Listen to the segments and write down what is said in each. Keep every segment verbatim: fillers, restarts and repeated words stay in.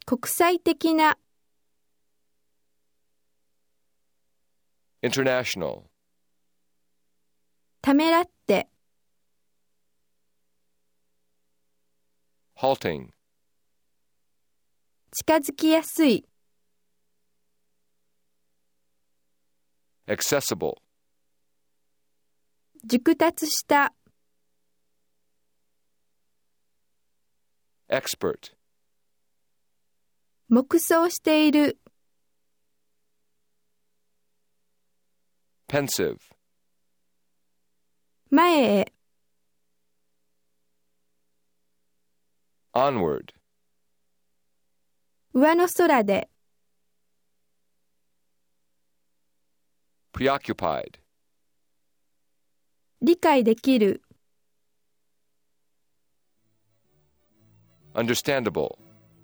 国際的な international ためらって halting 近づきやすい accessible 熟達した expert 黙想している pensive 前へ onward 上の空で preoccupied 理解できる understandable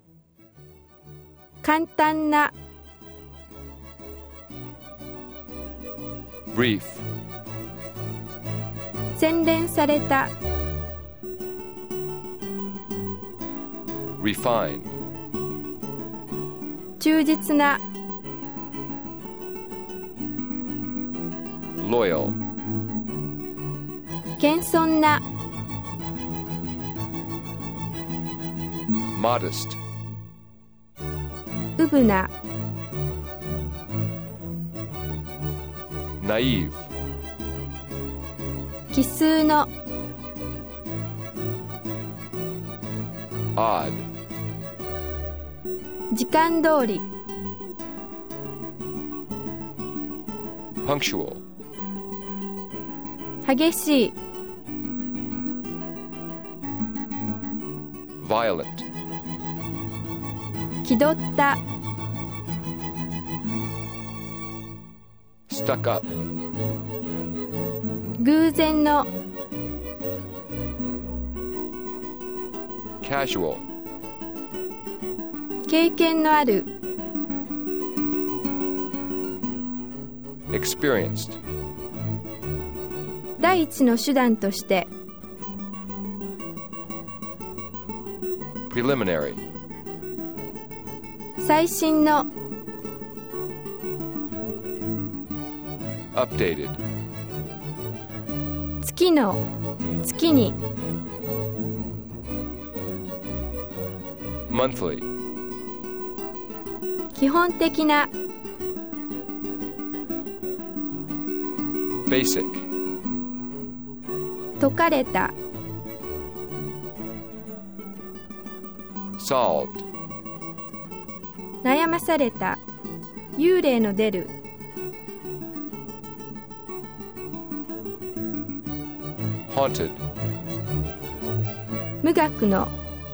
簡単な brief 洗練された refined 忠実な loyal 謙遜な modest うぶな naive 奇数の odd 時間通り punctual 激しい violent 気取った stuck up 偶然の casual 経験のある experienced 第一の手段として preliminary 最新の updated 月の月に monthly 基本的な basic 解かれた solved 悩まされた幽霊の出る haunted 無学の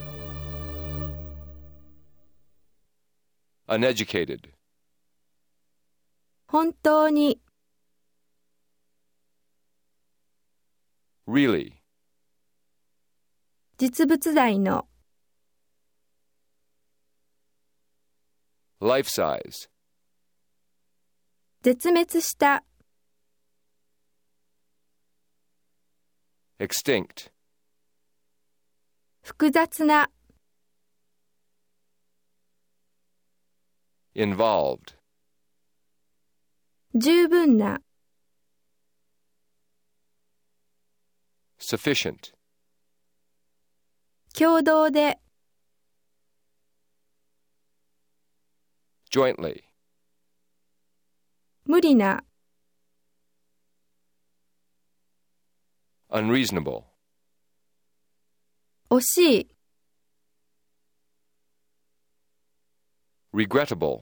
uneducated 本当に really 実物大の life size 絶滅した extinct 複雑な involved 十分な sufficient 共同で jointly 無理な unreasonable 惜しい regrettable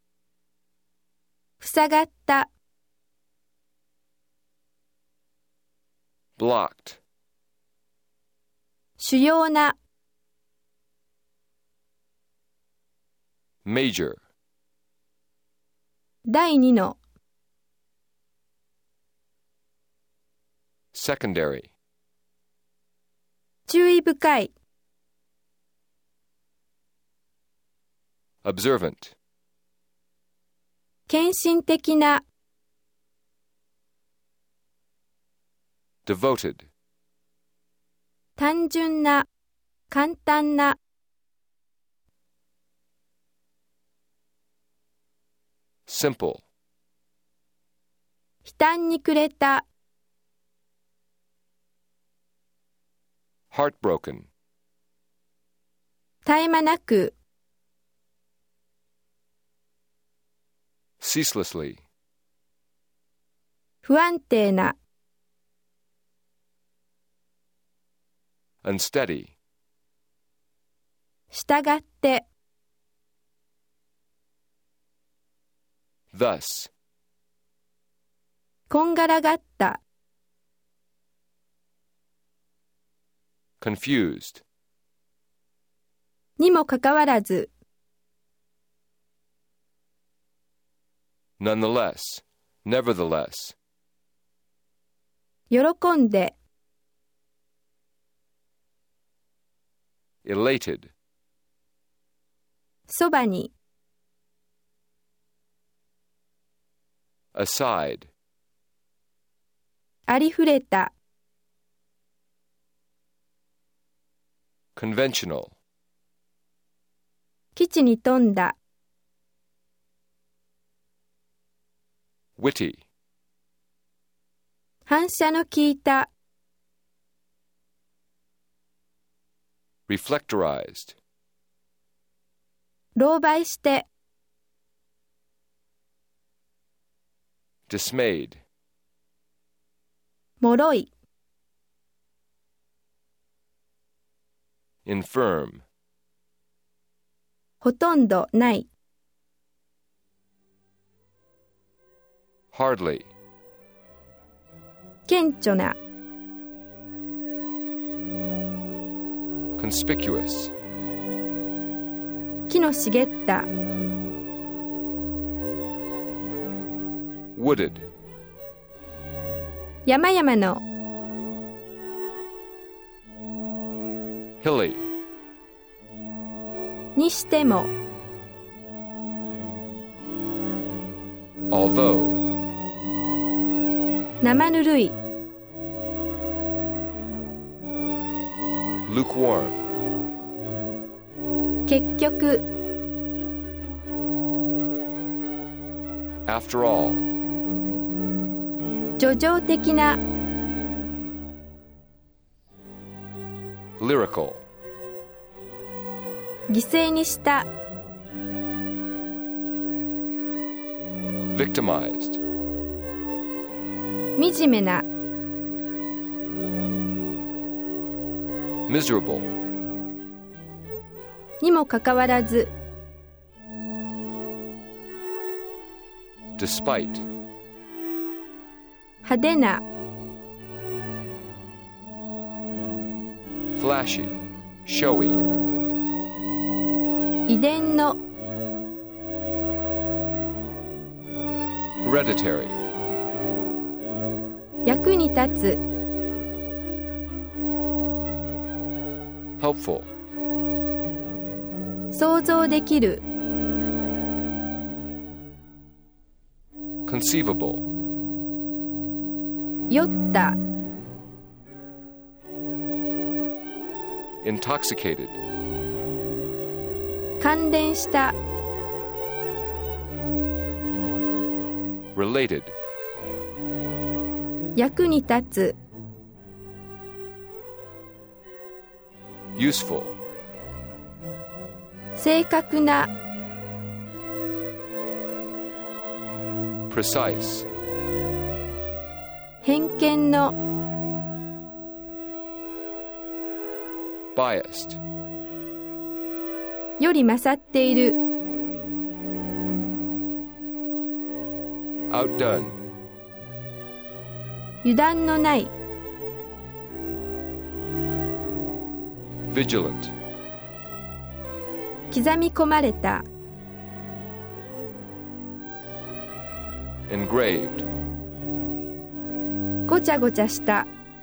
ふさがった blocked 主要な major 第二の secondary 注意深い observant 献身的な devoted 単純な簡単な simple, 悲嘆に暮れた、 heartbroken, 絶え間なく、 ceaselessly, 不安定な、 unsteady, 従って、 thus, こんがらがった、 confused, にもかかわらず、 nonetheless, nevertheless, 喜んで、 elated, そばに、 aside, ありふれた、 conventional, 基地に富んだ、 witty, 反射の効いた、 reflectorized, 狼狽して、 dismayed, 脆い、 infirm, ほとんどない、 hardly, 顕著な、 conspicuous, 木の茂った、 wooded, 山々の、 hilly, にしても、 although, 生ぬるい、 lukewarm, 結局、 after all, 叙情的な、 lyrical, 犠牲にした、 victimized, 惨めな、 miserable, にもかかわらず、 despite, 派手な、 flashy, showy, 遺伝の、 hereditary, 役に立つ、 helpful, 想像できる、 conceivable, 酔った、 intoxicated, 関連した、 related, 役に立つ、 useful, 正確な、 precise, 偏見の、 biased, より勝っている、 outdone, 油断のない、 vigilant, 刻み込まれた、 engraved, ごちゃごちゃした、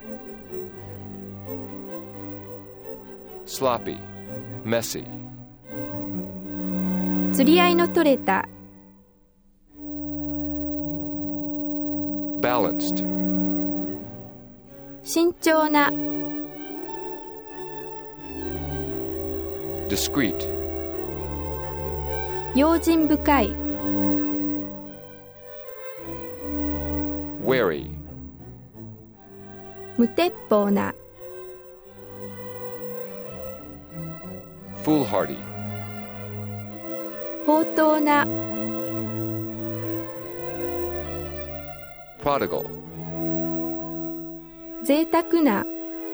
sloppy, messy, 釣り合いの取れた、 balanced, 慎重な、 discreet, 用心深い、 wary, 無鉄砲な、 foolhardy, 放蕩な、 prodigal, 贅沢な、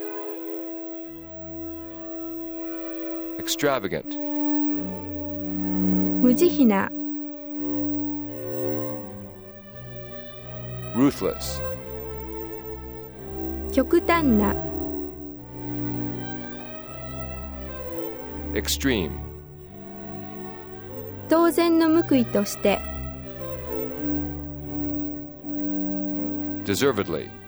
extravagant, 無慈悲な、 ruthless, 極端な、 extreme, 当然の報いとして、 deservedly,